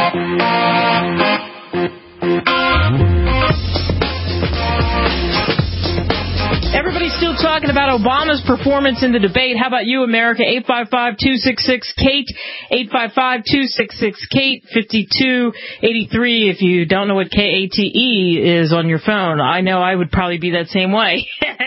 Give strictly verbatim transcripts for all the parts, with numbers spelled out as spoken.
Everybody's still talking about Obama's performance in the debate. How about you, America? eight five five, two six six, Kate, eight five five, two six six, Kate, fifty-two eighty-three. If you don't know what K A T E is on your phone, I know I would probably be that same way.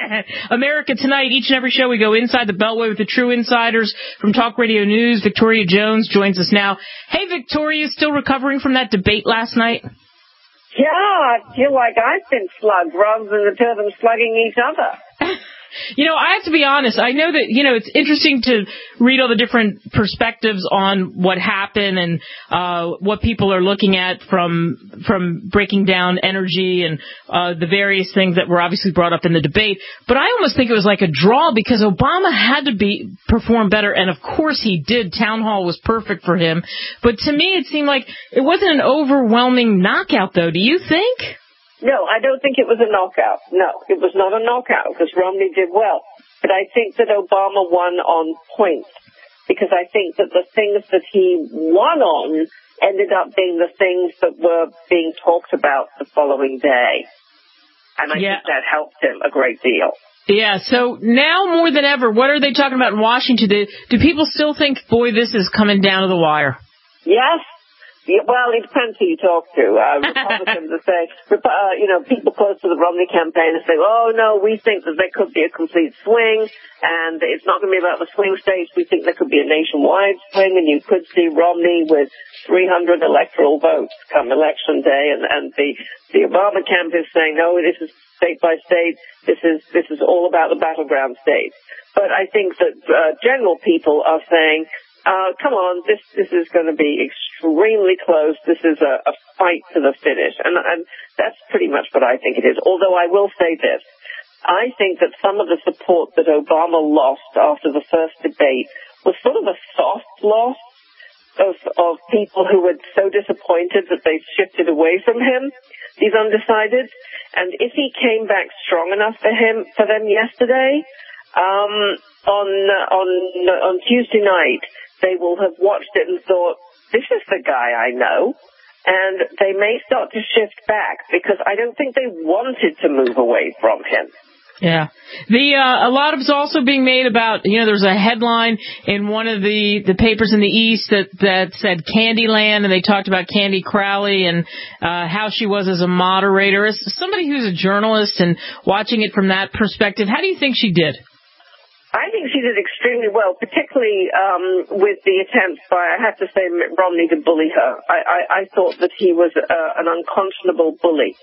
America Tonight, each and every show we go inside the Beltway with the true insiders from Talk Radio News. Victoria Jones joins us now. Hey, Victoria, still recovering from that debate last night? Yeah, I feel like I've been slugged rather than the two of them slugging each other. You know, I have to be honest. I know that, you know, it's interesting to read all the different perspectives on what happened and uh what people are looking at from from breaking down energy and uh the various things that were obviously brought up in the debate. But I almost think it was like a draw because Obama had to be perform better, and of course he did. Town hall was perfect for him. But to me, it seemed like it wasn't an overwhelming knockout, though. Do you think? No, I don't think it was a knockout. No, it was not a knockout because Romney did well. But I think that Obama won on points because I think that the things that he won on ended up being the things that were being talked about the following day. And I yeah. think that helped him a great deal. Yeah, so now more than ever, what are they talking about in Washington? Do, do people still think, boy, this is coming down to the wire? Yes. Yeah, well, it depends who you talk to. Uh, Republicans are saying, uh, you know, people close to the Romney campaign are saying, oh, no, we think that there could be a complete swing, and it's not going to be about the swing states. We think there could be a nationwide swing, and you could see Romney with three hundred electoral votes come election day, and, and the, the Obama camp is saying, no, this is state by state. This is, this is all about the battleground states. But I think that uh, general people are saying, Uh, come on, this this is going to be extremely close. This is a, a fight to the finish. And, and that's pretty much what I think it is. Although I will say this. I think that some of the support that Obama lost after the first debate was sort of a soft loss of, of people who were so disappointed that they shifted away from him, these undecideds. And if he came back strong enough for him, for them yesterday, um, on, on, on Tuesday night, they will have watched it and thought, this is the guy I know. And they may start to shift back because I don't think they wanted to move away from him. Yeah. The uh, a lot of it's also being made about, you know, there's a headline in one of the, the papers in the East that, that said Candyland, and they talked about Candy Crowley and uh, how she was as a moderator. As somebody who's a journalist and watching it from that perspective, how do you think she did? I think she did extremely well, particularly um, with the attempts by, I have to say, Mitt Romney to bully her. I, I, I thought that he was uh, an unconscionable bully.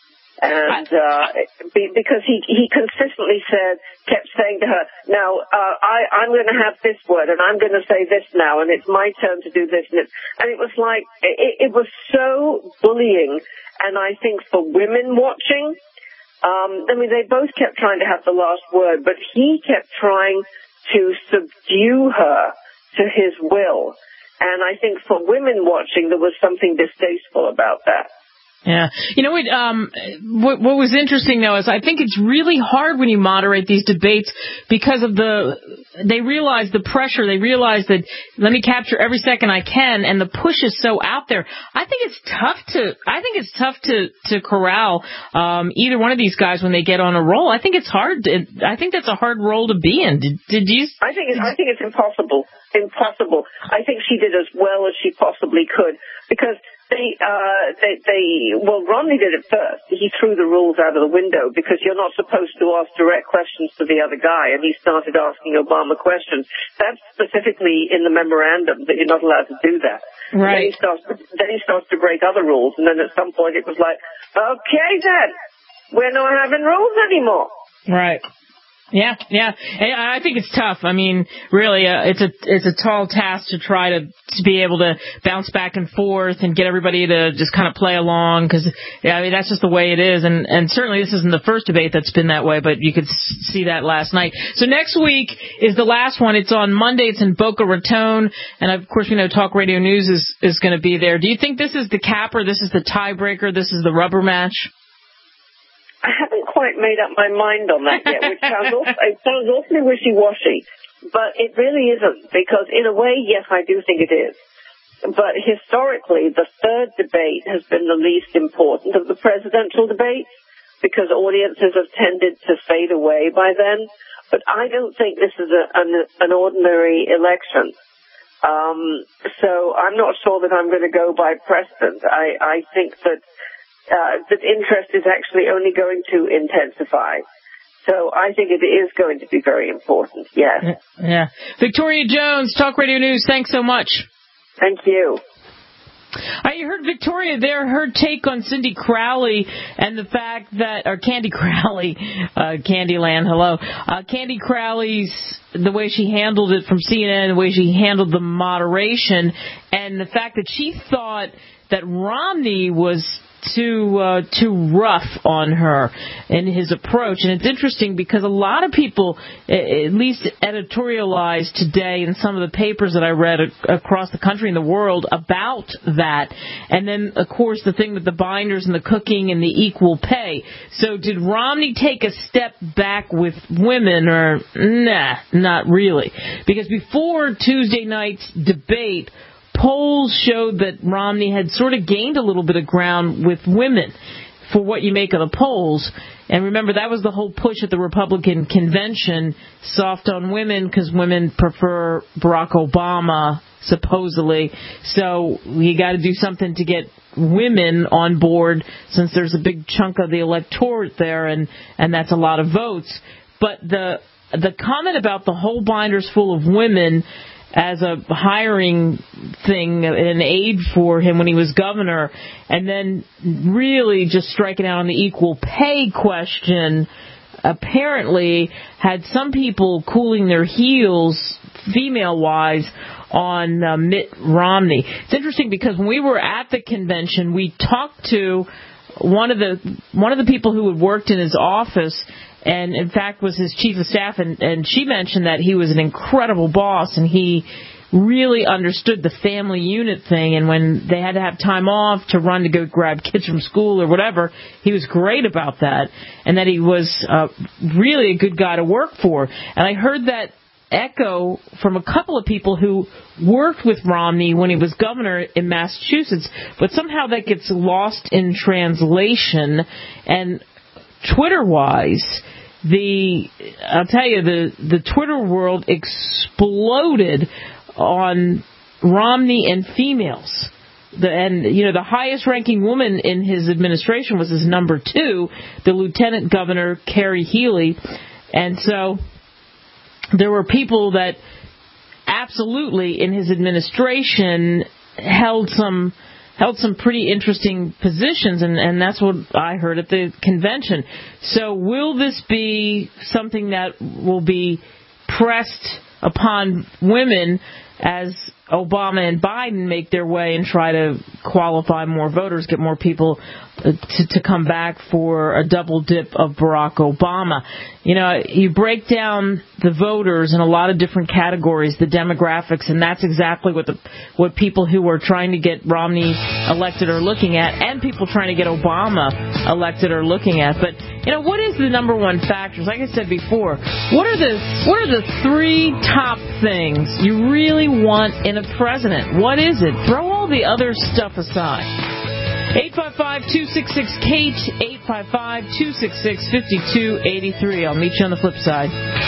And uh, be, because he he consistently said, kept saying to her, now, uh, I, I'm going to have this word, and I'm going to say this now, and it's my turn to do this. And it, and it was like, it, it was so bullying. And I think for women watching, Um, I mean, they both kept trying to have the last word, but he kept trying to subdue her to his will. And I think for women watching, there was something distasteful about that. Yeah. You know what, um, what, what was interesting, though, is I think it's really hard when you moderate these debates because of the, they realize the pressure. They realize that let me capture every second I can, and the push is so out there. I think it's tough to, I think it's tough to, to corral, um, either one of these guys when they get on a roll. I think it's hard. To, I think that's a hard role to be in. Did, did you? I think, it, I think it's impossible. Impossible. I think she did as well as she possibly could because They, uh, they, they, well, Romney did it first. He threw the rules out of the window because you're not supposed to ask direct questions to the other guy, and he started asking Obama questions. That's specifically in the memorandum that you're not allowed to do that. Right. Then he starts, then he starts to break other rules, and then at some point it was like, okay then, we're not having rules anymore. Right. Yeah, yeah. I think it's tough. I mean, really, uh, it's a it's a tall task to try to, to be able to bounce back and forth and get everybody to just kind of play along because, yeah, I mean, that's just the way it is. And, and certainly this isn't the first debate that's been that way, but you could see that last night. So next week is the last one. It's on Monday. It's in Boca Raton. And, of course, we know Talk Radio News is, is going to be there. Do you think this is the capper? This is the tiebreaker? This is the rubber match? I haven't quite made up my mind on that yet, which sounds awful, it sounds awfully wishy-washy, but it really isn't, because in a way, yes, I do think it is. but historically, the third debate has been the least important of the presidential debates because audiences have tended to fade away by then. But I don't think this is a, an, an ordinary election. Um, so I'm not sure that I'm going to go by precedent. I, I think that uh, that interest is actually only going to intensify. So I think it is going to be very important, yes. Yeah. Victoria Jones, Talk Radio News, thanks so much. Thank you. I heard Victoria there, her take on Cindy Crowley and the fact that, or Candy Crowley, uh, Candyland, hello, uh, Candy Crowley's, the way she handled it from C N N, the way she handled the moderation, and the fact that she thought that Romney was too uh, too rough on her in his approach. And it's interesting because a lot of people, at least editorialized today in some of the papers that I read across the country and the world about that. And then, of course, the thing with the binders and the cooking and the equal pay. So did Romney take a step back with women, or nah, not really? Because before Tuesday night's debate, polls showed that Romney had sort of gained a little bit of ground with women, for what you make of the polls. And remember, that was the whole push at the Republican convention, soft on women because women prefer Barack Obama, supposedly. So you got to do something to get women on board, since there's a big chunk of the electorate there, and, and that's a lot of votes. But the the comment about the whole binders full of women as a hiring thing, an aid for him when he was governor, and then really just striking out on the equal pay question, apparently had some people cooling their heels, female-wise, on uh, Mitt Romney. It's interesting because when we were at the convention, we talked to one of the one of the people who had worked in his office, and in fact was his chief of staff, and, and she mentioned that he was an incredible boss, and he really understood the family unit thing, and when they had to have time off to run to go grab kids from school or whatever, he was great about that, and that he was uh, really a good guy to work for. And I heard that echo from a couple of people who worked with Romney when he was governor in Massachusetts, but somehow that gets lost in translation. And Twitter-wise, the I'll tell you, the, the Twitter world exploded on Romney and females. The, and, you know, the highest-ranking woman in his administration was his number two, the Lieutenant Governor, Carrie Healy. And so there were people that absolutely in his administration held some held some pretty interesting positions, and, and that's what I heard at the convention. So will this be something that will be pressed upon women as Obama and Biden make their way and try to qualify more voters, get more people to, to come back for a double dip of Barack Obama? You know, you break down the voters in a lot of different categories, the demographics, and that's exactly what the what people who are trying to get Romney elected are looking at, and people trying to get Obama elected are looking at. But, you know, what is the number one factors? Like I said before, what are the what are the three top things you really want in a president? What is it? Throw all the other stuff aside. eight five five, two six six, Kate, eight five five, two six six, five two eight three. I'll meet you on the flip side.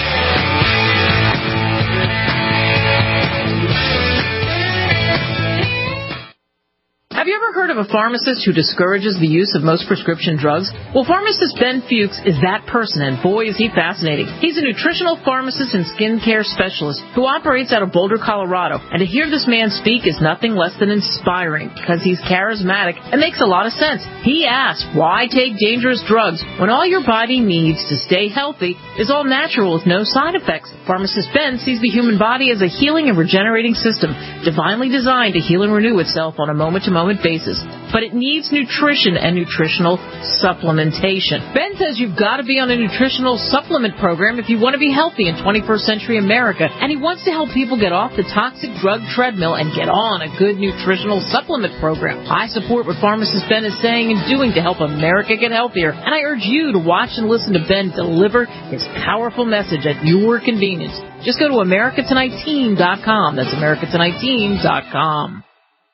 Have you ever heard of a pharmacist who discourages the use of most prescription drugs? Well, pharmacist Ben Fuchs is that person, and boy, is he fascinating. He's a nutritional pharmacist and skincare specialist who operates out of Boulder, Colorado. And to hear this man speak is nothing less than inspiring, because he's charismatic and makes a lot of sense. He asks, why take dangerous drugs when all your body needs to stay healthy is all natural with no side effects? Pharmacist Ben sees the human body as a healing and regenerating system, divinely designed to heal and renew itself on a moment-to-moment basis, but it needs nutrition and nutritional supplementation. Ben says you've got to be on a nutritional supplement program if you want to be healthy in twenty-first century America, and he wants to help people get off the toxic drug treadmill and get on a good nutritional supplement program. I support what pharmacist Ben is saying and doing to help America get healthier, and I urge you to watch and listen to Ben deliver his powerful message at your convenience. Just go to America Tonight Team dot com. That's America Tonight Team dot com.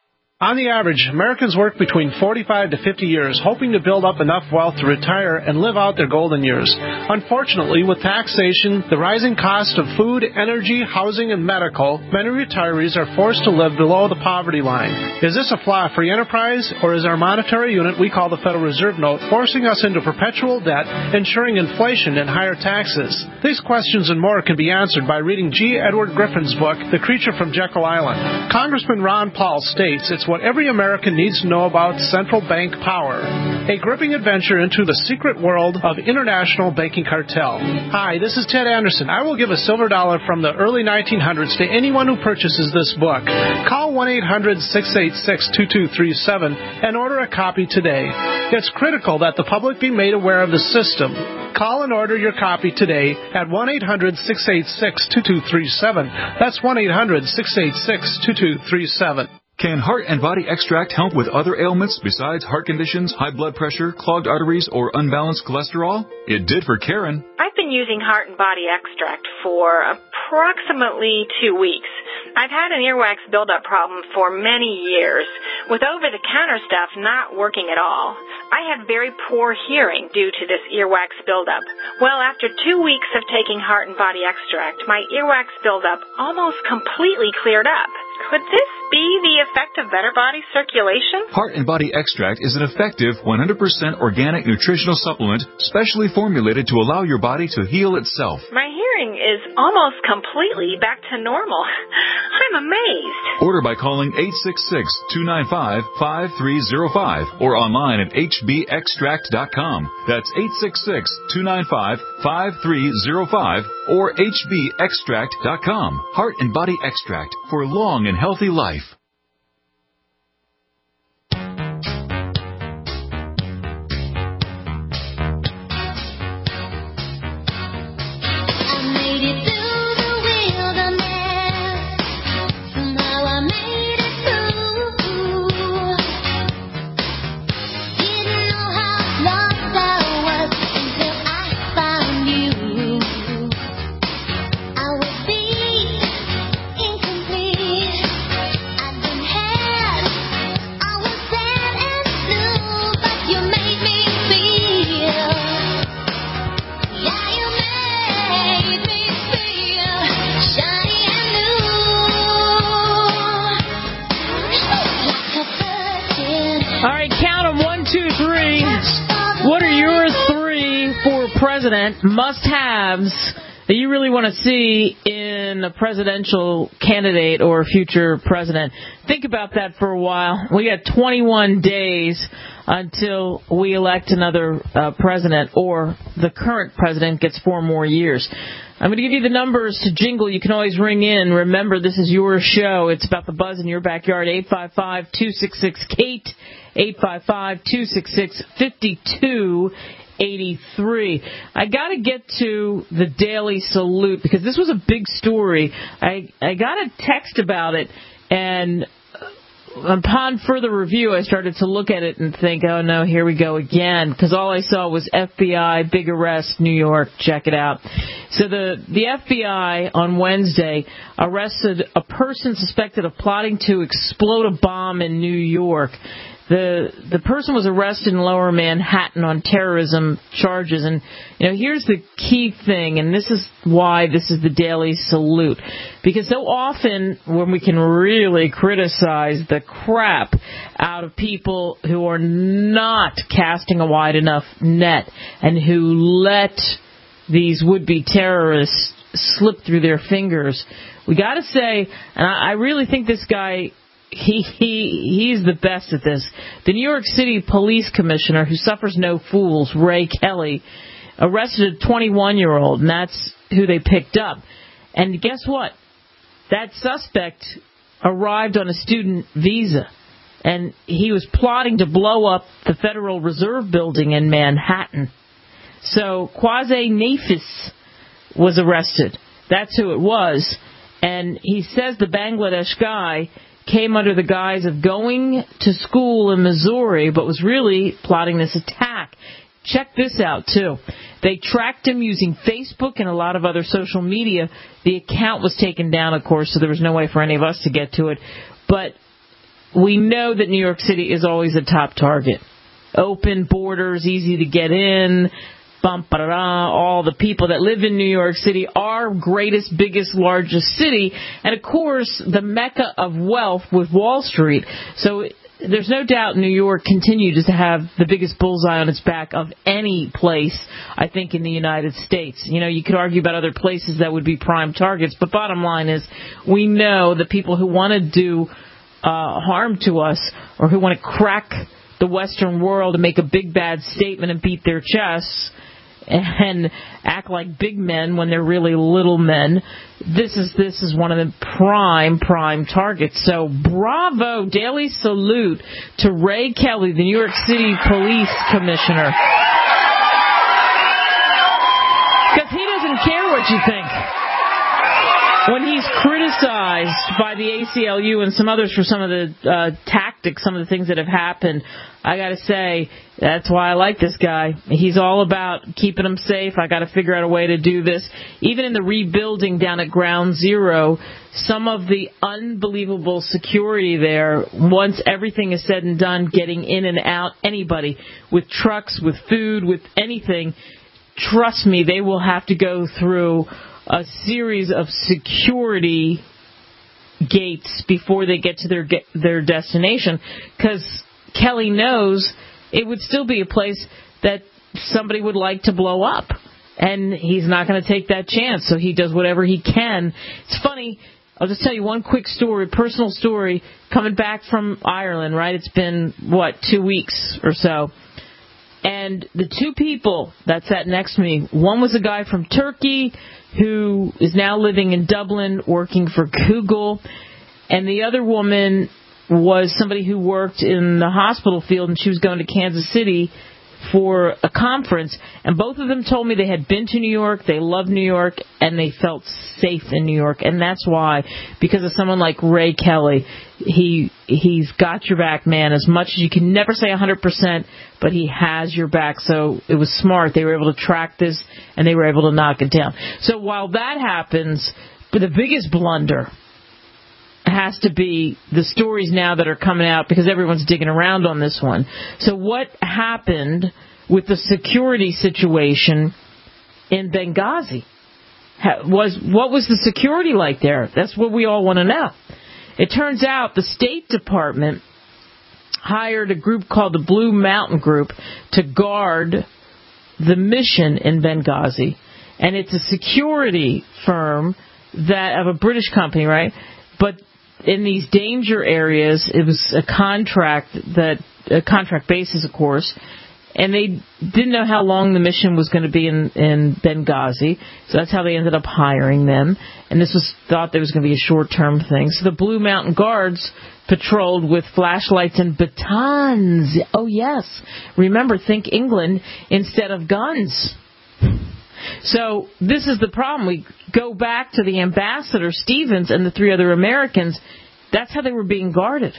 On the average, Americans work between forty-five to fifty years, hoping to build up enough wealth to retire and live out their golden years. Unfortunately, with taxation, the rising cost of food, energy, housing, and medical, many retirees are forced to live below the poverty line. Is this a flaw-free enterprise, or is our monetary unit we call the Federal Reserve Note forcing us into perpetual debt, ensuring inflation and higher taxes? These questions and more can be answered by reading G. Edward Griffin's book, The Creature from Jekyll Island. Congressman Ron Paul states it's what every American needs to know about central bank power. A gripping adventure into the secret world of international banking cartel. Hi, this is Ted Anderson. I will give a silver dollar from the early nineteen hundreds to anyone who purchases this book. Call one eight hundred six eight six two two three seven and order a copy today. It's critical that the public be made aware of the system. Call and order your copy today at one eight hundred six eight six two two three seven. That's one eight hundred six eight six two two three seven. Can Heart and Body Extract help with other ailments besides heart conditions, high blood pressure, clogged arteries, or unbalanced cholesterol? It did for Karen. I've been using Heart and Body Extract for approximately two weeks. I've had an earwax buildup problem for many years, with over-the-counter stuff not working at all. I had very poor hearing due to this earwax buildup. Well, after two weeks of taking Heart and Body Extract, my earwax buildup almost completely cleared up. Could this be the effect of better body circulation? Heart and Body Extract is an effective one hundred percent organic nutritional supplement specially formulated to allow your body to heal itself. My hearing is almost completely back to normal. I'm amazed. Order by calling eight six six, two nine five, five three zero five or online at h b extract dot com. That's eight six six, two nine five, five three zero five or h b extract dot com. Heart and Body Extract for long and healthy life. President must-haves that you really want to see in a presidential candidate or future president. Think about that for a while. We got twenty-one days until we elect another uh, president, or the current president gets four more years. I'm going to give you the numbers to jingle. You can always ring in. Remember, this is your show. It's about the buzz in your backyard. eight five five, two six six, Kate, eight five five, two six six, five two eighty-three. I got to get to the Daily Salute because this was a big story. I, I got a text about it, and upon further review, I started to look at it and think, oh, no, here we go again, because all I saw was F B I, big arrest, New York, check it out. So the, the F B I on Wednesday arrested a person suspected of plotting to explode a bomb in New York. The the person was arrested in Lower Manhattan on terrorism charges. And, you know, here's the key thing, and this is why this is the Daily Salute. Because so often when we can really criticize the crap out of people who are not casting a wide enough net and who let these would-be terrorists slip through their fingers, we got to say, and I, I really think this guy... He, he he's the best at this. The New York City Police Commissioner, who suffers no fools, Ray Kelly, arrested a twenty-one-year-old, and that's who they picked up. And guess what? That suspect arrived on a student visa, and he was plotting to blow up the Federal Reserve Building in Manhattan. So Quasi Nafis was arrested. That's who it was. And he says the Bangladesh guy came under the guise of going to school in Missouri, but was really plotting this attack. Check this out, too. They tracked him using Facebook and a lot of other social media. The account was taken down, of course, so there was no way for any of us to get to it. But we know that New York City is always a top target. Open borders, easy to get in, bum, ba-da-da, all the people that live in New York City, our greatest, biggest, largest city, and of course, the mecca of wealth with Wall Street. So there's no doubt New York continues to have the biggest bullseye on its back of any place, I think, in the United States. You know, you could argue about other places that would be prime targets, but bottom line is we know the people who want to do uh, harm to us or who want to crack the Western world and make a big bad statement and beat their chests and act like big men when they're really little men. This is this is one of the prime, prime targets. So bravo, daily salute to Ray Kelly, the New York City Police Commissioner. Because he doesn't care what you think. When he's criticized by the A C L U and some others for some of the uh, tactics, some of the things that have happened, I got to say, that's why I like this guy. He's all about keeping them safe. I got to figure out a way to do this. Even in the rebuilding down at Ground Zero, some of the unbelievable security there, once everything is said and done, getting in and out, anybody with trucks, with food, with anything, trust me, they will have to go through a series of security gates before they get to their their destination, because Kelly knows it would still be a place that somebody would like to blow up, and he's not going to take that chance, so he does whatever he can. It's funny, I'll just tell you one quick story, personal story, coming back from Ireland, right? It's been, what, two weeks or so. And the two people that sat next to me, one was a guy from Turkey who is now living in Dublin working for Google, and the other woman was somebody who worked in the hospital field, and she was going to Kansas City for a conference. And both of them told me they had been to New York, they loved New York, and they felt safe in New York. And that's why, because of someone like Ray Kelly, he he's got your back, man, as much as you can never say one hundred percent, but he has your back. So it was smart. They were able to track this, and they were able to knock it down. So while that happens, the biggest blunder has to be the stories now that are coming out, because everyone's digging around on this one. So what happened with the security situation in Benghazi? Was what was the security like there? That's what we all want to know. It turns out the State Department hired a group called the Blue Mountain Group to guard the mission in Benghazi. And it's a security firm that of a British company, right? But in these danger areas, it was a contract that a contract basis, of course, and they didn't know how long the mission was going to be in, in Benghazi, so that's how they ended up hiring them. And this was thought there was going to be a short-term thing. So the Blue Mountain Guards patrolled with flashlights and batons. Oh, yes. Remember, think England instead of guns. So this is the problem. We go back to the ambassador, Stevens, and the three other Americans. That's how they were being guarded.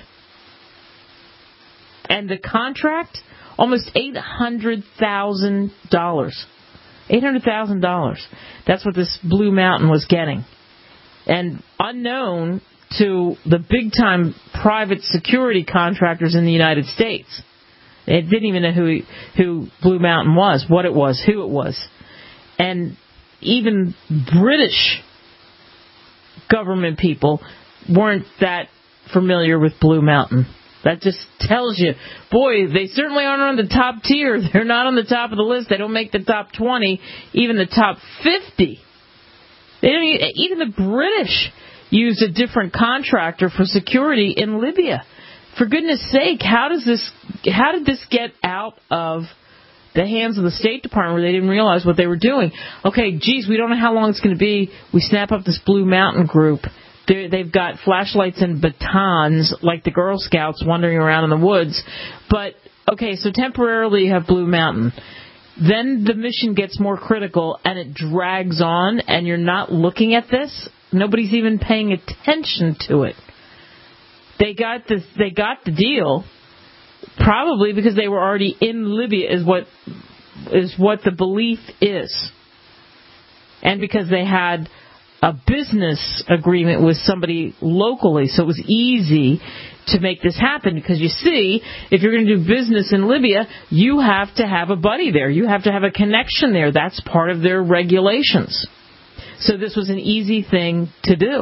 And the contract, almost eight hundred thousand dollars. eight hundred thousand dollars. That's what this Blue Mountain was getting. And unknown to the big-time private security contractors in the United States. They didn't even know who, he, who Blue Mountain was, what it was, who it was. And even British government people weren't that familiar with Blue Mountain. That just tells you, boy, they certainly aren't on the top tier. They're not on the top of the list. They don't make the top twenty, even the top fifty. They don't even, even the British used a different contractor for security in Libya. For goodness sake, how does this? How did this get out of the hands of the State Department where they didn't realize what they were doing? Okay, geez, we don't know how long it's going to be. We snap up this Blue Mountain group. They're, they've got flashlights and batons like the Girl Scouts wandering around in the woods. But, okay, so temporarily you have Blue Mountain. Then the mission gets more critical and it drags on and you're not looking at this. Nobody's even paying attention to it. They got this, they got the deal. Probably because they were already in Libya is what is what the belief is. And because they had a business agreement with somebody locally, so it was easy to make this happen, because you see, if you're going to do business in Libya, you have to have a buddy there. You have to have a connection there. That's part of their regulations. So this was an easy thing to do.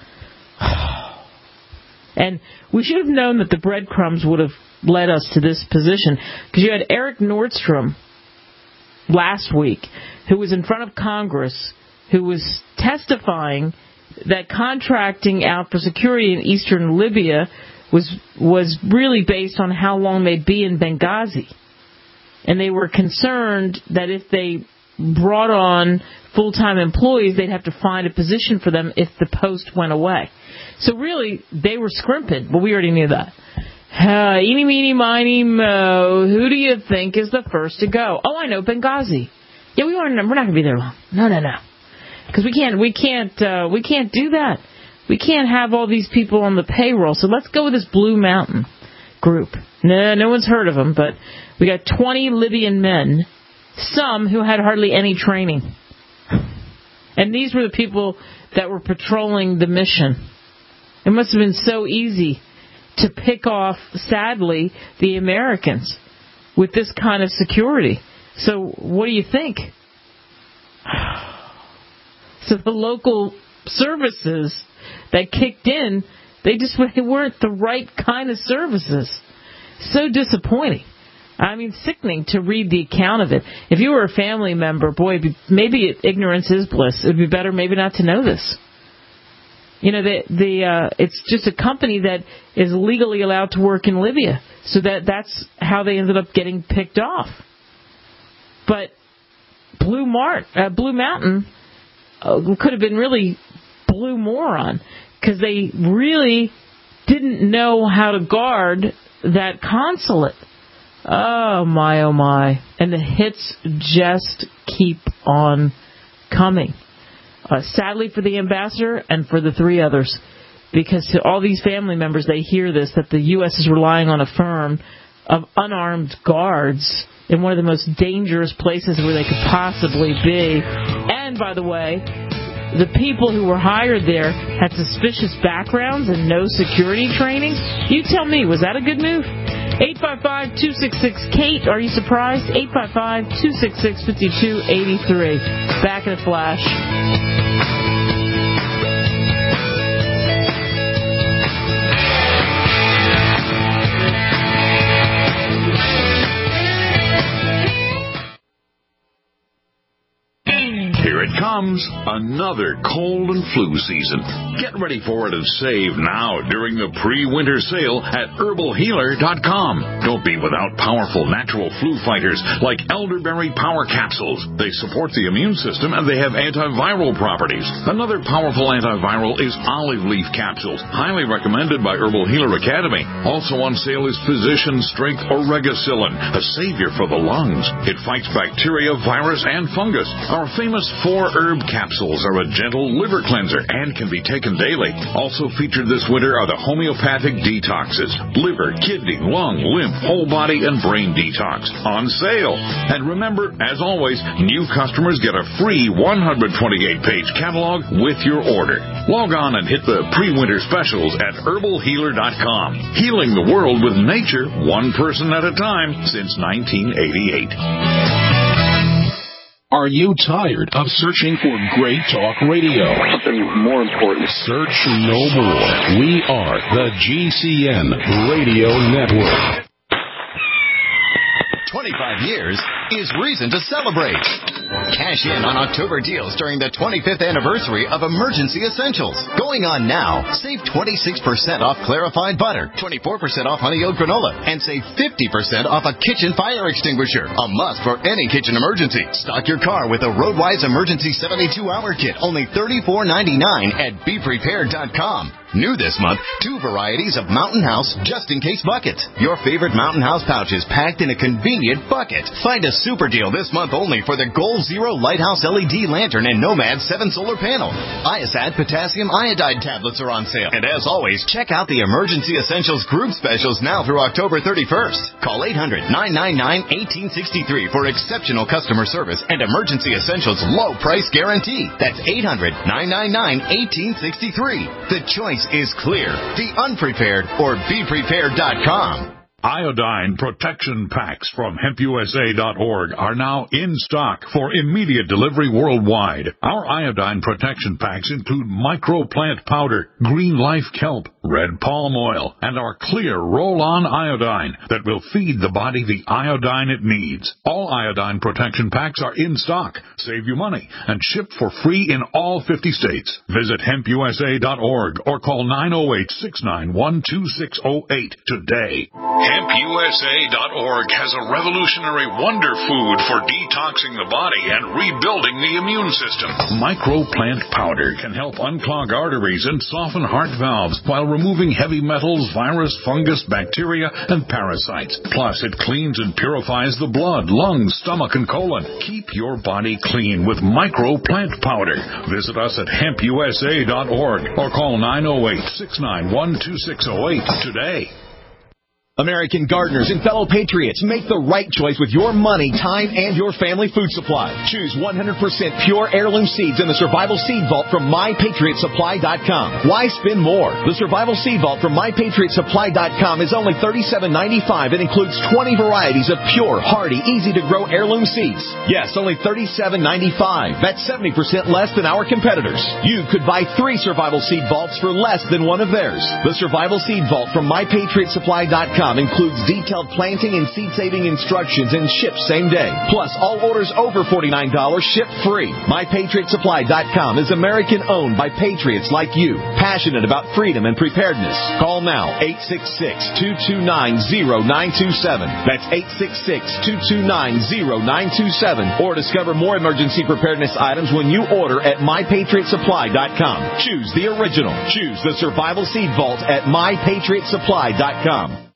And we should have known that the breadcrumbs would have led us to this position, because you had Eric Nordstrom last week, who was in front of Congress, who was testifying that contracting out for security in eastern Libya was was really based on how long they'd be in Benghazi. And they were concerned that if they brought on full-time employees, they'd have to find a position for them if the post went away. So really, they were scrimping, but we already knew that. Uh, eeny, meeny, miny, mo. Who do you think is the first to go? Oh, I know, Benghazi. Yeah, we aren't. We're not going to be there long. No, no, no. Because we can't. We can't. Uh, we can't do that. We can't have all these people on the payroll. So let's go with this Blue Mountain group. No, no one's heard of them, but we got twenty Libyan men, some who had hardly any training, and these were the people that were patrolling the mission. It must have been so easy to pick off, sadly, the Americans with this kind of security. So what do you think? So the local services that kicked in, they just they weren't the right kind of services. So disappointing. I mean, sickening to read the account of it. If you were a family member, boy, maybe ignorance is bliss. It would be better maybe not to know this. You know, the the uh, it's just a company that is legally allowed to work in Libya, so that that's how they ended up getting picked off. But Blue Mart, uh, Blue Mountain uh, could have been really Blue Moron, because they really didn't know how to guard that consulate. Oh my, oh my! And the hits just keep on coming. Uh, sadly for the ambassador and for the three others, because to all these family members, they hear this, that the U S is relying on a firm of unarmed guards in one of the most dangerous places where they could possibly be. And, by the way, the people who were hired there had suspicious backgrounds and no security training. You tell me, was that a good move? eight five five, two six six, Kate, are you surprised? eight five five, two six six, five two eight three. Back in a flash. Here it comes, another cold and flu season. Get ready for it and save now during the pre-winter sale at herbal healer dot com. Don't be without powerful natural flu fighters like elderberry power capsules. They support the immune system and they have antiviral properties. Another powerful antiviral is olive leaf capsules, highly recommended by Herbal Healer Academy. Also on sale is Physician Strength Oregacillin, a savior for the lungs. It fights bacteria, virus, and fungus. Our famous four herb capsules are a gentle liver cleanser and can be taken daily. Also featured this winter are the homeopathic detoxes, liver, kidney, lung, lymph, whole body, and brain detox on sale. And remember, as always, new customers get a free one hundred twenty-eight page catalog with your order. Log on and hit the pre-winter specials at herbal healer dot com. Healing the world with nature, one person at a time since nineteen eighty-eight. Are you tired of searching for great talk radio? Something more important. Search no more. We are the G C N Radio Network. twenty-five years is reason to celebrate. Cash in on October deals during the twenty-fifth anniversary of Emergency Essentials. Going on now, save twenty-six percent off clarified butter, twenty-four percent off honey oat granola, and save fifty percent off a kitchen fire extinguisher. A must for any kitchen emergency. Stock your car with a Roadwise Emergency seventy-two hour kit, only thirty-four ninety-nine at be prepared dot com. New this month, two varieties of Mountain House just-in-case buckets. Your favorite Mountain House pouches packed in a convenient bucket. Find a super deal this month only for the Goal Zero Lighthouse L E D Lantern and Nomad seven Solar Panel. Iosad Potassium Iodide tablets are on sale. And as always, check out the Emergency Essentials group specials now through October thirty-first. Call eight hundred, nine nine nine, one eight six three for exceptional customer service and Emergency Essentials low price guarantee. That's eight hundred, nine nine nine, one eight six three. The choice choice is clear. Be unprepared or be prepared dot com. Iodine protection packs from hemp U S A dot org are now in stock for immediate delivery worldwide. Our iodine protection packs include microplant powder, green life kelp, red palm oil, and our clear roll-on iodine that will feed the body the iodine it needs. All iodine protection packs are in stock, save you money, and shipped for free in all fifty states. Visit hemp U S A dot org or call nine oh eight, six nine one, two six oh eight today. hemp U S A dot org has a revolutionary wonder food for detoxing the body and rebuilding the immune system. Microplant powder can help unclog arteries and soften heart valves while removing heavy metals, virus, fungus, bacteria, and parasites. Plus, it cleans and purifies the blood, lungs, stomach, and colon. Keep your body clean with Microplant powder. Visit us at hemp U S A dot org or call nine oh eight, six nine one, two six oh eight today. American gardeners and fellow patriots, make the right choice with your money, time, and your family food supply. Choose one hundred percent pure heirloom seeds in the Survival Seed Vault from my patriot supply dot com. Why spend more? The Survival Seed Vault from my patriot supply dot com is only thirty-seven ninety-five and includes twenty varieties of pure, hardy, easy-to-grow heirloom seeds. Yes, only thirty-seven ninety-five. That's seventy percent less than our competitors. You could buy three Survival Seed Vaults for less than one of theirs. The Survival Seed Vault from my patriot supply dot com includes detailed planting and seed-saving instructions and ships same day. Plus, all orders over forty-nine dollars ship free. my patriot supply dot com is American-owned by patriots like you, passionate about freedom and preparedness. Call now, eight six six, two two nine, zero nine two seven. That's eight six six, two two nine, zero nine two seven. Or discover more emergency preparedness items when you order at my patriot supply dot com. Choose the original. Choose the Survival Seed Vault at my patriot supply dot com.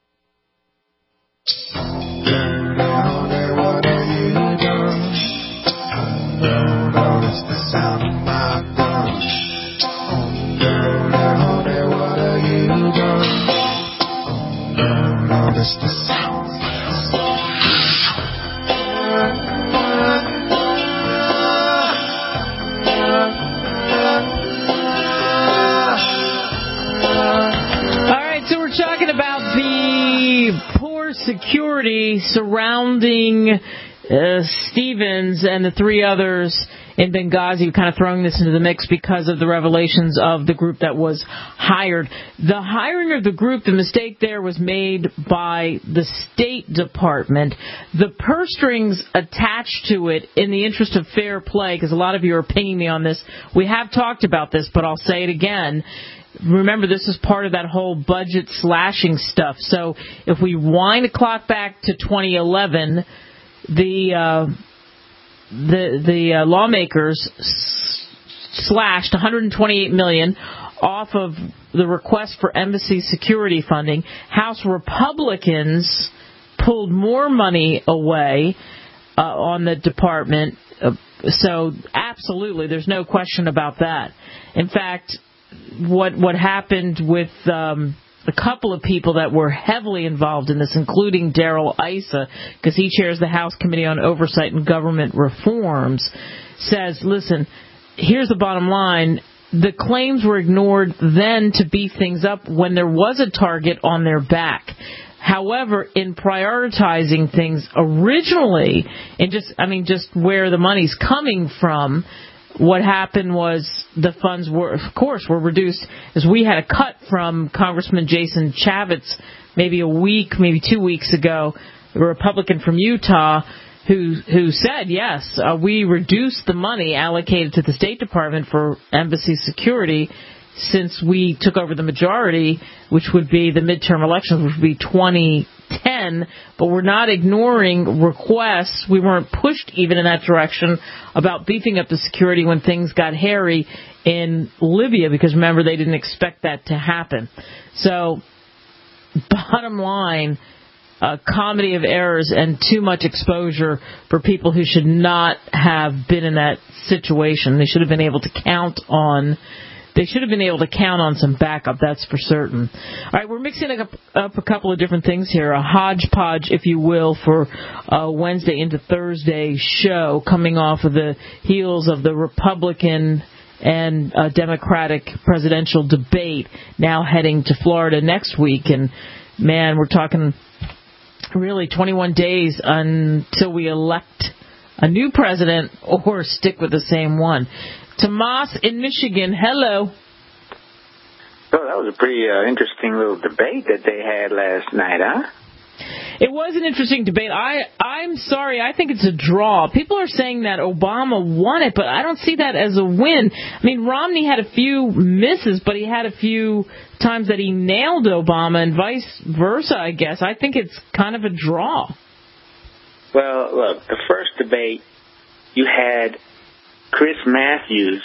Security surrounding uh, Stevens and the three others in Benghazi, kind of throwing this into the mix because of the revelations of the group that was hired. The hiring of the group, the mistake there was made by the State Department. The purse strings attached to it, in the interest of fair play, because a lot of you are pinging me on this, we have talked about this, but I'll say it again. Remember, this is part of that whole budget slashing stuff. So if we wind the clock back to twenty eleven, the uh, the the uh, lawmakers s- slashed one hundred twenty-eight million dollars off of the request for embassy security funding. House Republicans pulled more money away uh, on the department. Uh, so absolutely, there's no question about that. In fact, what what happened with um, a couple of people that were heavily involved in this, including Darrell Issa, because he chairs the House Committee on Oversight and Government Reforms, says, listen, here's the bottom line. The claims were ignored then to beef things up when there was a target on their back. However, in prioritizing things originally, and just, I mean, just where the money's coming from, what happened was the funds were, of course, were reduced, as we had a cut from Congressman Jason Chaffetz maybe a week, maybe two weeks ago, a Republican from Utah, who who said, yes, uh, we reduced the money allocated to the State Department for embassy security since we took over the majority, which would be the midterm elections, which would be twenty ten, but we're not ignoring requests. We weren't pushed even in that direction about beefing up the security when things got hairy in Libya, because remember, they didn't expect that to happen. So, bottom line, a comedy of errors and too much exposure for people who should not have been in that situation. They should have been able to count on They should have been able to count on some backup, that's for certain. All right, we're mixing up, up a couple of different things here, a hodgepodge, if you will, for uh, Wednesday into Thursday show, coming off of the heels of the Republican and a Democratic presidential debate now heading to Florida next week. And, man, we're talking really twenty-one days until we elect a new president or stick with the same one. Tomas in Michigan, hello. So that was a pretty uh, interesting little debate that they had last night, huh? It was an interesting debate. I, I'm sorry, I think it's a draw. People are saying that Obama won it, but I don't see that as a win. I mean, Romney had a few misses, but he had a few times that he nailed Obama and vice versa, I guess. I think it's kind of a draw. Well, look, the first debate, you had Chris Matthews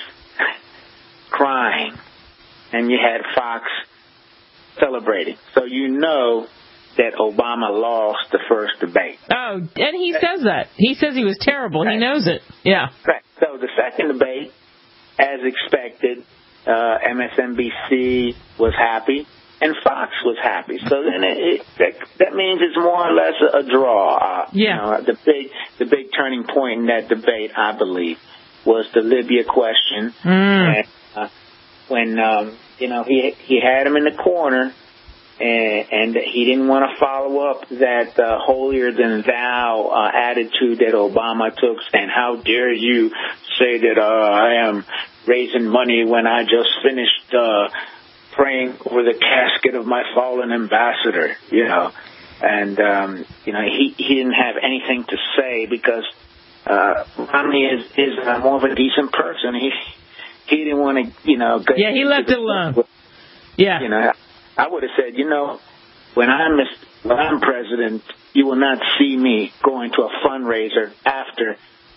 crying, and you had Fox celebrating. So you know that Obama lost the first debate. Oh, and he says that. He says he was terrible. Right. He knows it. Yeah. Right. So the second debate, as expected, uh, M S N B C was happy, and Fox was happy. So then it, it that, that means it's more or less a, a draw. Uh, yeah. You know, the big the big turning point in that debate, I believe, was the Libya question. Mm. And, uh, when um, you know he he had him in the corner. And, and he didn't want to follow up that uh, holier-than-thou uh, attitude that Obama took, saying, how dare you say that uh, I am raising money when I just finished uh, praying over the casket of my fallen ambassador, you know. And, um, you know, he, he didn't have anything to say because uh, Romney is, is uh, more of a decent person. He he didn't want to, you know. Go yeah, he left it alone. With, yeah. You know, I would have said, you know, when I'm when I'm president, you will not see me going to a fundraiser after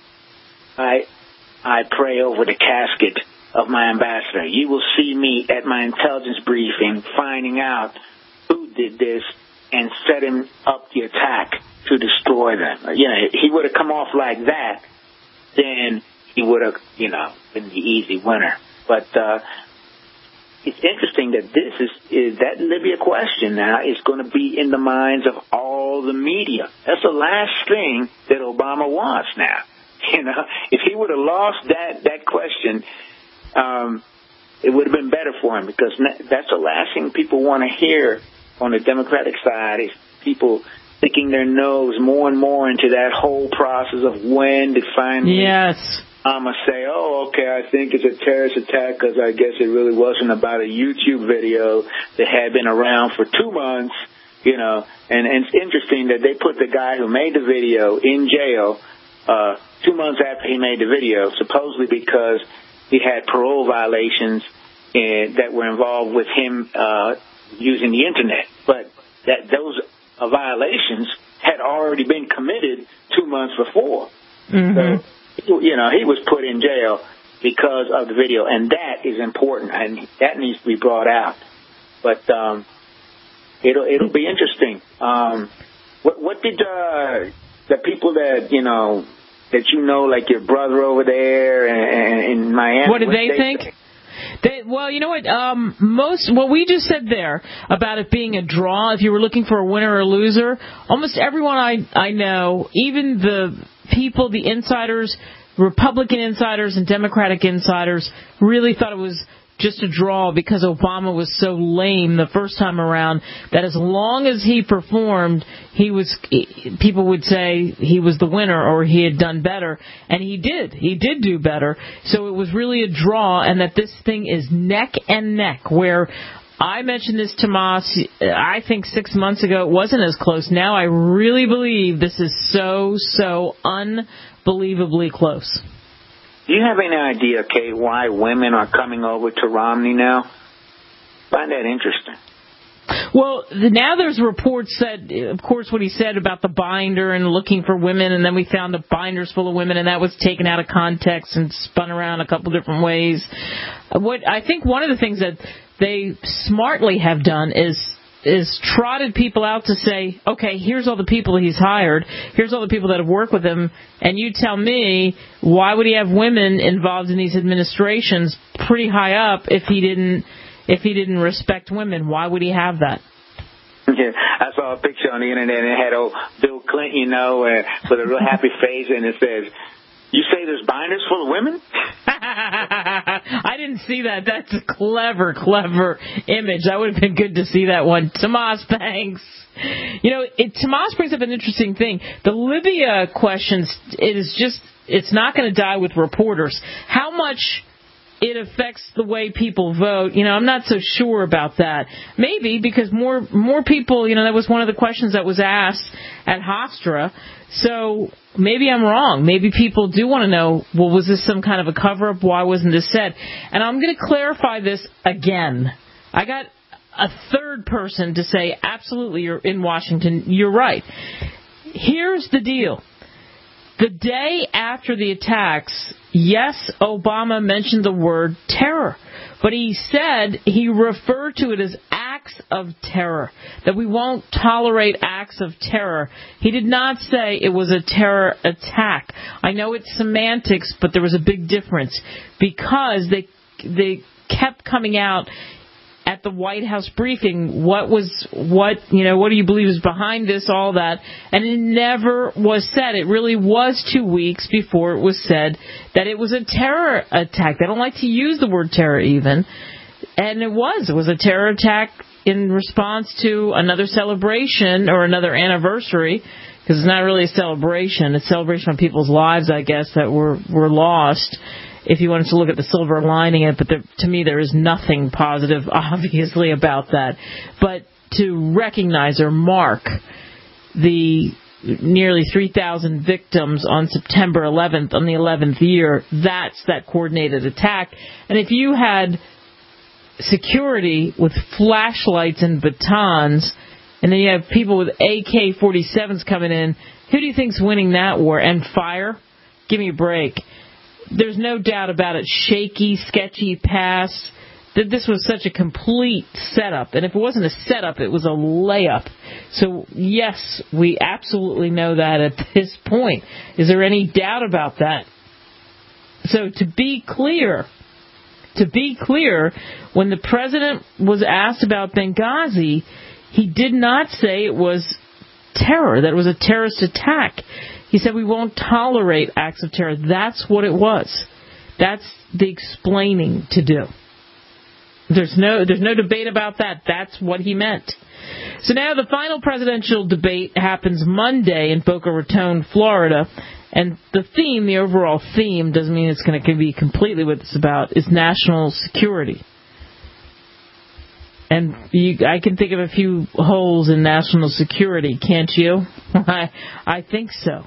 I I pray over the casket of my ambassador. You will see me at my intelligence briefing finding out who did this and setting up the attack to destroy them. You know, he would have come off like that, then he would have, you know, been the easy winner. But uh it's interesting that this is, is that Libya question now is going to be in the minds of all the media. That's the last thing that Obama wants now. You know, if he would have lost that that question, um, it would have been better for him because that's the last thing people want to hear on the Democratic side is people sticking their nose more and more into that whole process of when to finally. Yes. I'm going to say, oh, okay, I think it's a terrorist attack because I guess it really wasn't about a YouTube video that had been around for two months, you know. And, and it's interesting that they put the guy who made the video in jail uh, two months after he made the video, supposedly because he had parole violations in, that were involved with him uh, using the Internet. But that those uh, violations had already been committed two months before. Mm-hmm. So, you know, he was put in jail because of the video, and that is important, and that needs to be brought out. But um, it'll it'll be interesting. Um, what what did uh, the people that you know that you know, like your brother over there in, in Miami? What did what they, they think? think? They, well, you know what? Um, most what we just said there about it being a draw. If you were looking for a winner or a loser, almost everyone I I know, even the people, the insiders, Republican insiders and Democratic insiders, really thought it was just a draw because Obama was so lame the first time around that as long as he performed, he was. People would say he was the winner or he had done better, and he did. He did do better. So it was really a draw, and that this thing is neck and neck. Where I mentioned this to Moss, I think six months ago it wasn't as close. Now I really believe this is so so unbelievably close. Do you have any idea, Kate, why women are coming over to Romney now? Find that interesting. Well, now there's reports that, of course, what he said about the binder and looking for women, and then we found the binders full of women, and that was taken out of context and spun around a couple different ways. What I think one of the things that they smartly have done is is trotted people out to say, okay, here's all the people he's hired, here's all the people that have worked with him, and you tell me, why would he have women involved in these administrations pretty high up if he didn't if he didn't respect women? Why would he have that? Yeah, I saw a picture on the internet and it had old Bill Clinton, you know, uh, with a real happy face, and it says, you say there's binders full of women? I didn't see that. That's a clever, clever image. That would have been good to see that one. Tomas, thanks. You know, it, Tomas brings up an interesting thing. The Libya questions, it is just, it's not going to die with reporters. How much it affects the way people vote, you know, I'm not so sure about that. Maybe because more more people, you know, that was one of the questions that was asked at Hofstra. So maybe I'm wrong. Maybe people do want to know, well, was this some kind of a cover-up? Why wasn't this said? And I'm going to clarify this again. I got a third person to say, absolutely, you're in Washington, you're right. Here's the deal. The day after the attacks, yes, Obama mentioned the word terror, but he said he referred to it as acts of terror, that we won't tolerate acts of terror. He did not say it was a terror attack. I know it's semantics, but there was a big difference because they they kept coming out at the White House briefing, what was, what, you know, what do you believe is behind this, all that, and it never was said. It really was two weeks before it was said that it was a terror attack. They don't like to use the word terror even, and it was. It was a terror attack in response to another celebration or another anniversary, because it's not really a celebration. It's a celebration of people's lives, I guess, that were, were lost, if you wanted to look at the silver lining in it, but there, to me there is nothing positive, obviously, about that. But to recognize or mark the nearly three thousand victims on September eleventh, on the eleventh year, that's that coordinated attack. And if you had security with flashlights and batons, and then you have people with A K forty-sevens coming in, who do you think's winning that war? And fire? Give me a break. There's no doubt about it. Shaky, sketchy pass. That this was such a complete setup. And if it wasn't a setup, it was a layup. So, yes, we absolutely know that at this point. Is there any doubt about that? So, to be clear, to be clear, when the president was asked about Benghazi, he did not say it was terror, that it was a terrorist attack. He said we won't tolerate acts of terror. That's what it was. That's the explaining to do. There's no there's no debate about that. That's what he meant. So now the final presidential debate happens Monday in Boca Raton, Florida. And the theme, the overall theme, doesn't mean it's going to be completely what it's about, is national security. And you, I can think of a few holes in national security, can't you? I, I think so.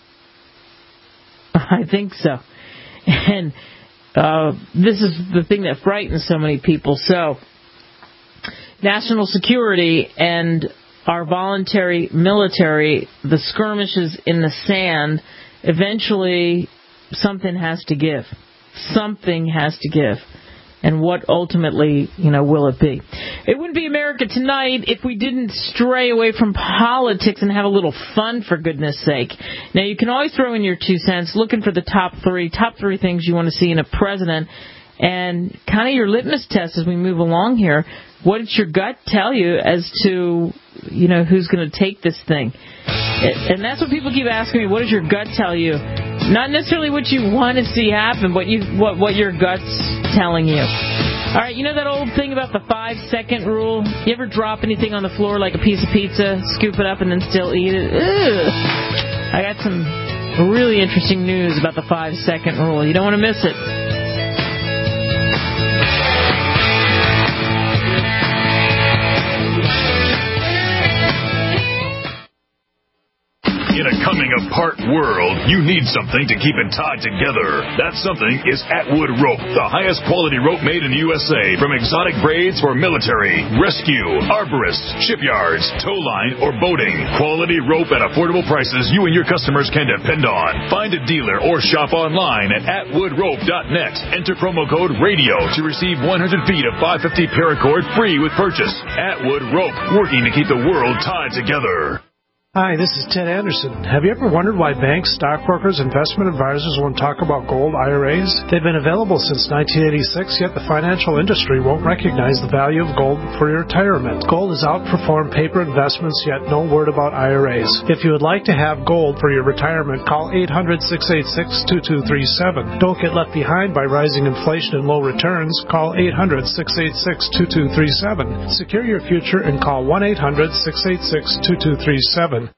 I think so. And uh, this is the thing that frightens so many people. So, national security and our voluntary military, the skirmishes in the sand, eventually something has to give. Something has to give. And what ultimately, you know, will it be? It wouldn't be America Tonight if we didn't stray away from politics and have a little fun, for goodness sake. Now, you can always throw in your two cents, looking for the top three, top three things you want to see in a president, and kind of your litmus test as we move along here. What does your gut tell you as to, you know, who's going to take this thing? And that's what people keep asking me. What does your gut tell you? Not necessarily what you want to see happen, but you, what, what your gut's telling you. All right, you know that old thing about the five-second rule? You ever drop anything on the floor like a piece of pizza, scoop it up, and then still eat it? Ugh. I got some really interesting news about the five-second rule. You don't want to miss it. In a coming-apart world, you need something to keep it tied together. That something is Atwood Rope, the highest quality rope made in the U S A, from exotic braids for military, rescue, arborists, shipyards, tow line, or boating. Quality rope at affordable prices you and your customers can depend on. Find a dealer or shop online at atwood rope dot net. Enter promo code RADIO to receive one hundred feet of five fifty paracord free with purchase. Atwood Rope, working to keep the world tied together. Hi, this is Ted Anderson. Have you ever wondered why banks, stockbrokers, investment advisors won't talk about gold I R As? They've been available since nineteen eighty-six, yet the financial industry won't recognize the value of gold for your retirement. Gold has outperformed paper investments, yet no word about I R As. If you would like to have gold for your retirement, call eight hundred, six eight six, two two three seven. Don't get left behind by rising inflation and low returns. Call eight hundred, six eight six, two two three seven. Secure your future and call one eight hundred, six eight six, two two three seven.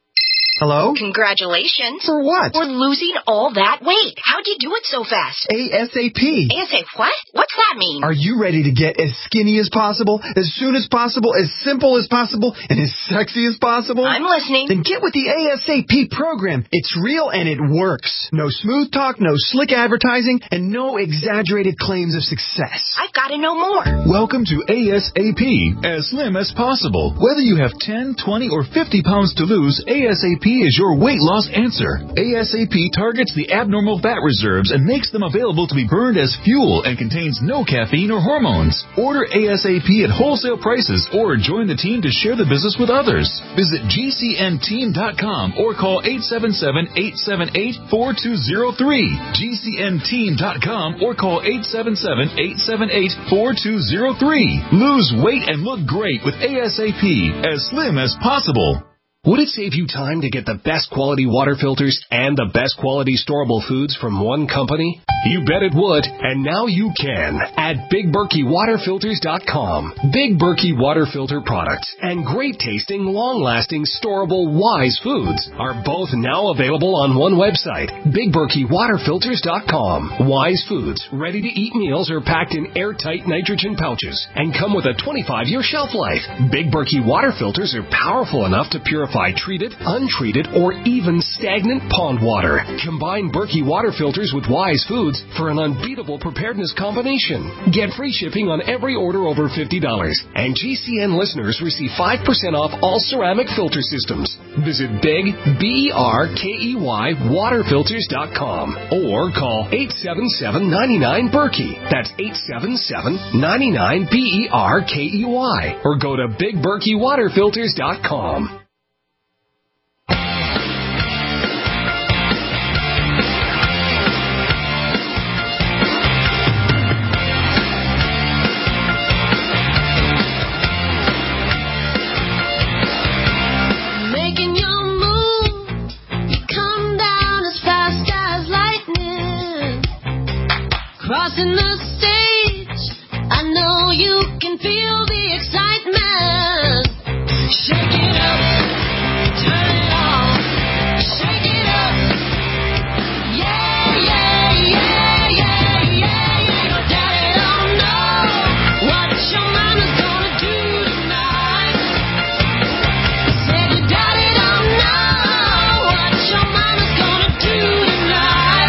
Hello? Congratulations. For what? For losing all that weight. How'd you do it so fast? ASAP. ASAP what? What's that mean? Are you ready to get as skinny as possible, as soon as possible, as simple as possible, and as sexy as possible? I'm listening. Then get with the ASAP program. It's real and it works. No smooth talk, no slick advertising, and no exaggerated claims of success. I've got to know more. Welcome to ASAP, as slim as possible. Whether you have ten, twenty, or fifty pounds to lose, ASAP is your weight loss answer. ASAP targets the abnormal fat reserves and makes them available to be burned as fuel and contains no caffeine or hormones. Order ASAP at wholesale prices or join the team to share the business with others. Visit G C N team dot com or call eight seven seven, eight seven eight, four two zero three. G C N team dot com or call eight seven seven, eight seven eight, four two zero three. Lose weight and look great with ASAP, as slim as possible. Would it save you time to get the best quality water filters and the best quality storable foods from one company? You bet it would, and now you can at Big Berkey Water Filters dot com. Big Berkey Water Filter products and great tasting, long-lasting, storable Wise foods are both now available on one website, Big Berkey Water Filters dot com. Wise foods, ready-to-eat meals are packed in airtight nitrogen pouches and come with a twenty-five year shelf life. Big Berkey Water Filters are powerful enough to purify treated, untreated, or even stagnant pond water. Combine Berkey water filters with Wise Foods for an unbeatable preparedness combination. Get free shipping on every order over fifty dollars. And G C N listeners receive five percent off all ceramic filter systems. Visit Big, B E R K E Y, water filters dot com or call eight seven seven, nine nine, Berkey. That's eight seven seven, nine nine, B E R K E Y. Or go to Big Berkey Water Filters dot com. Crossing the stage, I know you can feel the excitement. Shake it up, turn it on, shake it up. Yeah, yeah, yeah, yeah, yeah, yeah. Your daddy don't know what your mama's gonna do tonight. Said your daddy don't know what your mama's gonna do tonight.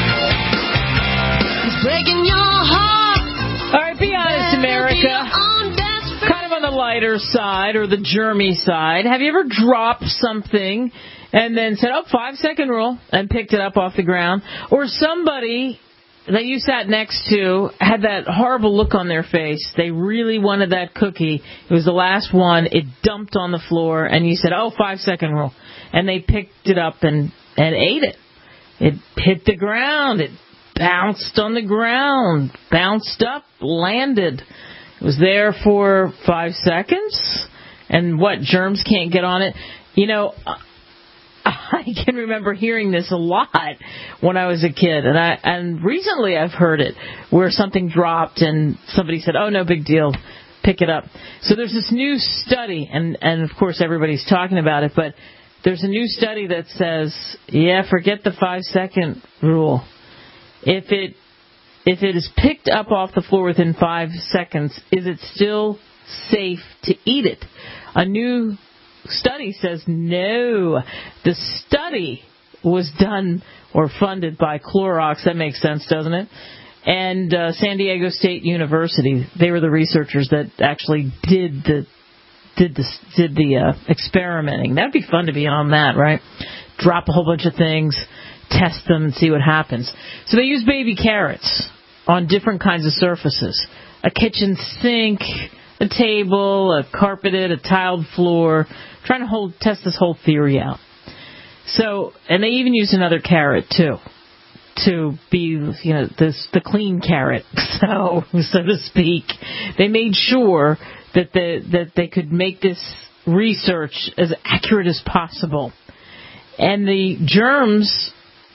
Breaking your heart. All right, be honest, America. Kind of on the lighter side or the germy side. Have you ever dropped something and then said, oh, five second rule, and picked it up off the ground? Or somebody that you sat next to had that horrible look on their face. They really wanted that cookie. It was the last one. It dumped on the floor, and you said, oh, five second rule. And they picked it up and, and ate it. It hit the ground. It bounced on the ground, bounced up, landed. It was there for five seconds. And what, germs can't get on it? You know, I can remember hearing this a lot when I was a kid. And I and recently I've heard it where something dropped and somebody said, oh, no big deal, pick it up. So there's this new study, and, and of course everybody's talking about it, but there's a new study that says, yeah, forget the five-second rule. If it if it is picked up off the floor within five seconds, is it still safe to eat it? A new study says no. The study was done or funded by Clorox. That makes sense, doesn't it? And uh, San Diego State University. They were the researchers that actually did the did the did the uh, experimenting. That'd be fun to be on that, right? Drop a whole bunch of things, test them, and see what happens. So they use baby carrots on different kinds of surfaces. A kitchen sink, a table, a carpeted, a tiled floor. trying to hold test this whole theory out. So, and they even used another carrot too, to be, you know, this the clean carrot, so so to speak. They made sure that the that they could make this research as accurate as possible, and the germs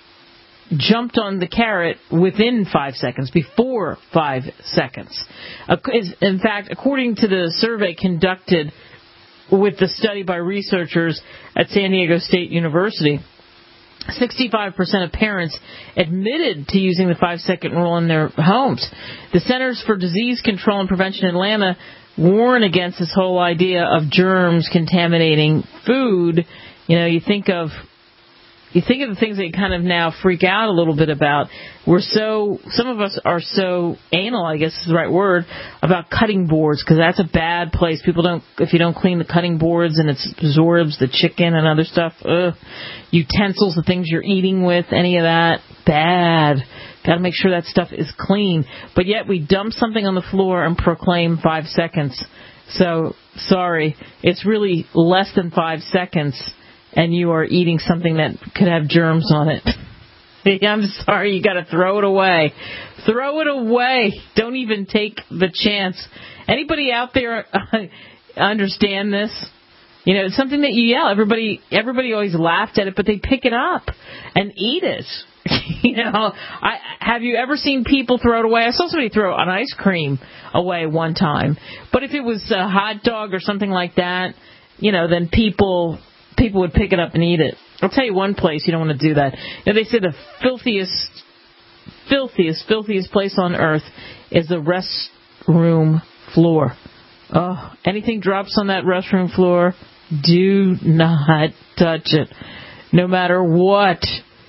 jumped on the carrot within five seconds, before five seconds. In fact, according to the survey conducted with the study by researchers at San Diego State University, sixty-five percent of parents admitted to using the five-second rule in their homes. The Centers for Disease Control and Prevention in Atlanta warn against this whole idea of germs contaminating food. You know, you think of You think of the things that you kind of now freak out a little bit about. We're so, some of us are so anal, I guess is the right word, about cutting boards, because that's a bad place. People don't, if you don't clean the cutting boards and it absorbs the chicken and other stuff, ugh. Utensils, the things you're eating with, any of that, bad. Got to make sure that stuff is clean. But yet we dump something on the floor and proclaim five seconds. So, sorry, it's really less than five seconds. And you are eating something that could have germs on it. I'm sorry, you got to throw it away. Throw it away. Don't even take the chance. Anybody out there understand this? You know, it's something that you yell. Everybody, everybody always laughed at it, but they pick it up and eat it. You know, I, have you ever seen people throw it away? I saw somebody throw an ice cream away one time. But if it was a hot dog or something like that, you know, then people... people would pick it up and eat it. I'll tell you one place you don't want to do that. You know, they say the filthiest, filthiest, filthiest place on earth is the restroom floor. Oh, anything drops on that restroom floor, do not touch it. No matter what,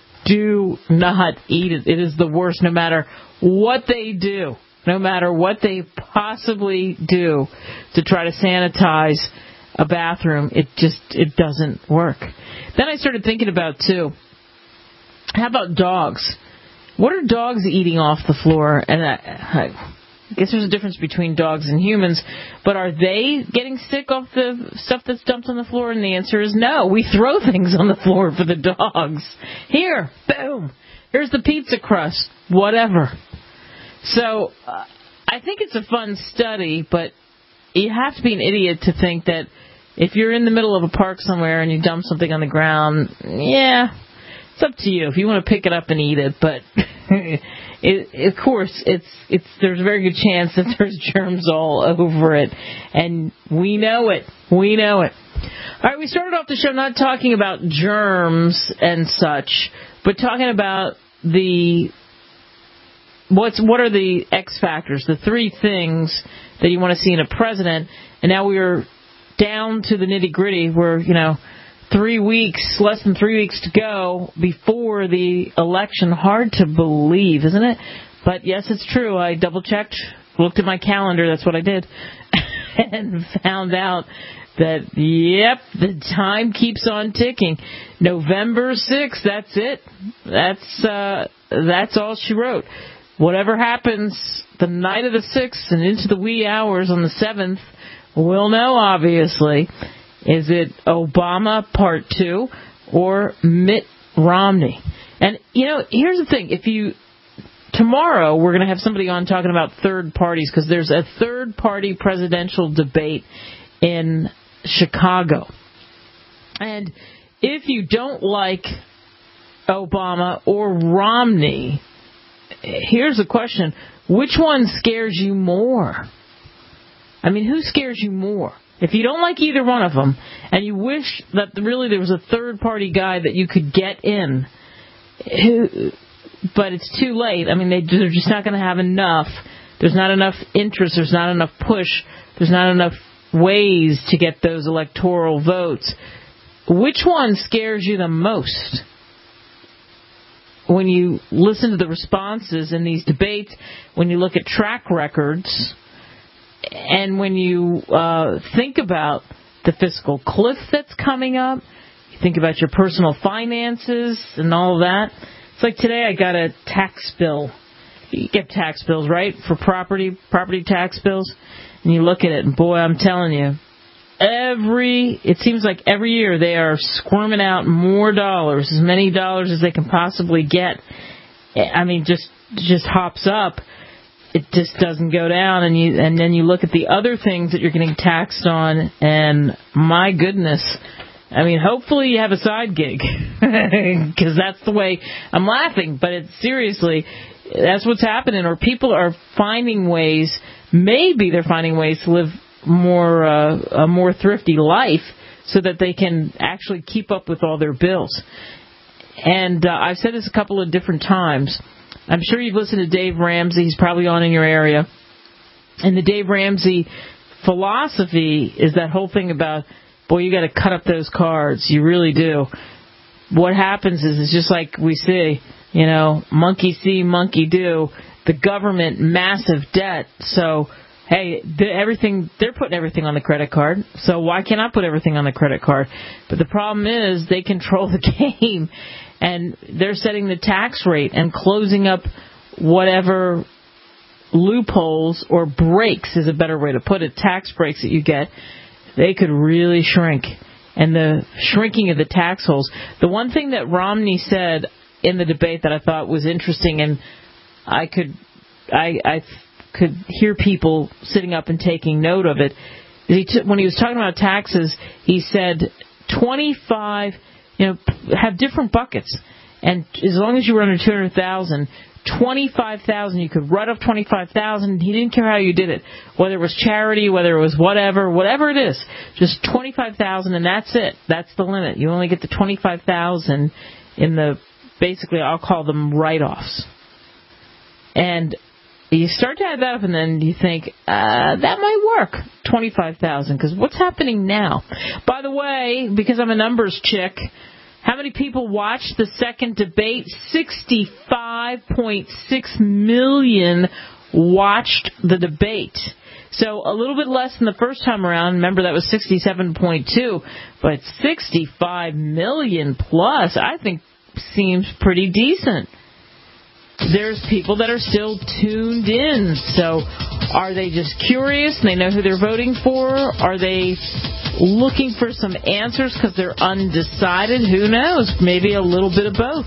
do not eat it. It is the worst, no matter what they do, no matter what they possibly do to try to sanitize a bathroom. It just, it doesn't work. Then I started thinking about, too, how about dogs? What are dogs eating off the floor? And I, I guess there's a difference between dogs and humans, but are they getting sick off the stuff that's dumped on the floor? And the answer is no. We throw things on the floor for the dogs. Here, boom, here's the pizza crust, whatever. So uh, I think it's a fun study, but you have to be an idiot to think that if you're in the middle of a park somewhere and you dump something on the ground, yeah, it's up to you if you want to pick it up and eat it. But it, of course, it's it's there's a very good chance that there's germs all over it, and we know it. We know it. All right, we started off the show not talking about germs and such, but talking about the what's what are the X factors, the three things that you want to see in a president. And now we're down to the nitty-gritty where, you know, three weeks, less than three weeks to go before the election. Hard to believe, isn't it? But, yes, it's true. I double-checked, looked at my calendar. That's what I did. And found out that, yep, the time keeps on ticking. November sixth, that's it. That's uh, that's all she wrote. Whatever happens the night of the sixth and into the wee hours on the seventh, we'll know, obviously. Is it Obama Part two or Mitt Romney? And, you know, here's the thing. If you tomorrow we're going to have somebody on talking about third parties, because there's a third-party presidential debate in Chicago. And if you don't like Obama or Romney, here's the question. Which one scares you more? I mean, who scares you more? If you don't like either one of them, and you wish that really there was a third-party guy that you could get in, who, but it's too late. I mean, they, they're just not going to have enough. There's not enough interest. There's not enough push. There's not enough ways to get those electoral votes. Which one scares you the most? When you listen to the responses in these debates, when you look at track records, and when you uh, think about the fiscal cliff that's coming up, you think about your personal finances and all of that. It's like today I got a tax bill. You get tax bills, right, for property, property tax bills. And you look at it, and boy, I'm telling you, every, it seems like every year they are squirming out more dollars, as many dollars as they can possibly get. I mean, just just hops up. It just doesn't go down, and you and then you look at the other things that you're getting taxed on, and my goodness, I mean, hopefully you have a side gig, because that's the way I'm laughing, but it's seriously, that's what's happening, or people are finding ways, maybe they're finding ways to live more uh, a more thrifty life so that they can actually keep up with all their bills. And uh, I've said this a couple of different times. I'm sure you've listened to Dave Ramsey. He's probably on in your area. And the Dave Ramsey philosophy is that whole thing about, boy, you got to cut up those cards. You really do. What happens is it's just like we see, you know, monkey see, monkey do. The government, massive debt. So, hey, the, everything they're putting everything on the credit card. So why can't I put everything on the credit card? But the problem is they control the game, and they're setting the tax rate and closing up whatever loopholes or breaks is a better way to put it, tax breaks that you get. They could really shrink. And the shrinking of the tax holes. The one thing that Romney said in the debate that I thought was interesting, and I could, I, I could hear people sitting up and taking note of it, is he t- when he was talking about taxes, he said twenty-five, you know, have different buckets, and as long as you were under two hundred thousand, twenty-five thousand, you could write off twenty-five thousand. He didn't care how you did it, whether it was charity, whether it was whatever, whatever it is, just twenty-five thousand, and that's it. That's the limit. You only get the twenty-five thousand in the, basically, I'll call them write-offs. And you start to add that up, and then you think, uh, that might work, twenty-five thousand, because what's happening now? By the way, because I'm a numbers chick, how many people watched the second debate? sixty-five point six million watched the debate. So a little bit less than the first time around. Remember, that was sixty-seven point two, but sixty-five million plus, I think, seems pretty decent. There's people that are still tuned in. So are they just curious and they know who they're voting for? Are they looking for some answers because they're undecided? Who knows? Maybe a little bit of both.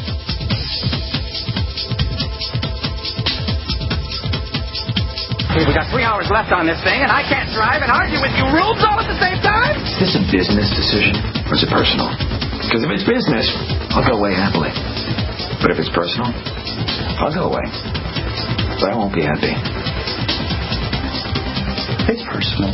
We got three hours left on this thing, and I can't drive and argue with you rules all at the same time? Is this a business decision, or is it personal? Because if it's business, I'll go away happily. But if it's personal, I'll go away. But I won't be happy. It's personal.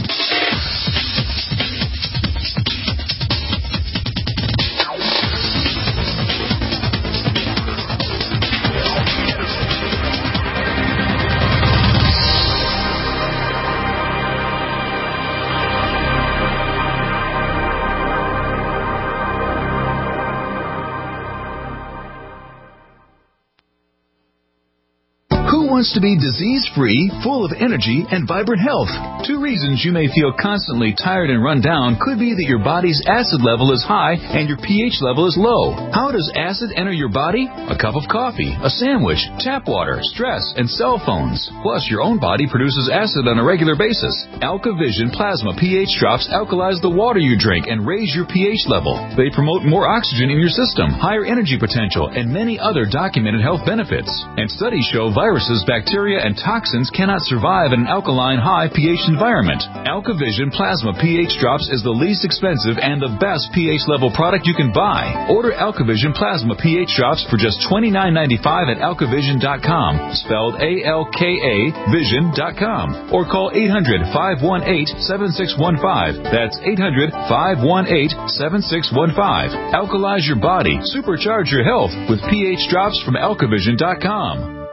Wants to be disease-free, full of energy, and vibrant health. Two reasons you may feel constantly tired and run down could be that your body's acid level is high and your pH level is low. How does acid enter your body? A cup of coffee, a sandwich, tap water, stress, and cell phones. Plus, your own body produces acid on a regular basis. AlkaVision Plasma pH drops alkalize the water you drink and raise your pH level. They promote more oxygen in your system, higher energy potential, and many other documented health benefits. And studies show viruses, bacteria, and toxins cannot survive in an alkaline, high pH environment. AlkaVision Plasma pH Drops is the least expensive and the best pH level product you can buy. Order AlkaVision Plasma pH Drops for just twenty-nine ninety-five at alkavision dot com, spelled A L K A vision dot com, or call eight hundred, five one eight, seven six one five. That's eight hundred, five one eight, seven six one five. Alkalize your body, supercharge your health with pH Drops from alkavision dot com.